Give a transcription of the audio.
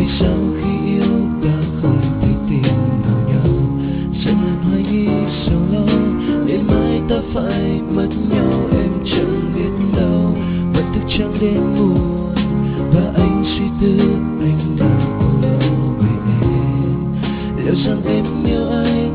sao khi yêu ta không thể tin vào nhau, dần dần hoài nghi sầu lo, để mai ta phải mất nhau. Em chẳng biết đâu, vẫn thức trắng đến muộn, và anh suy tư anh đang âu lo về em. Liệu rằng em yêu anh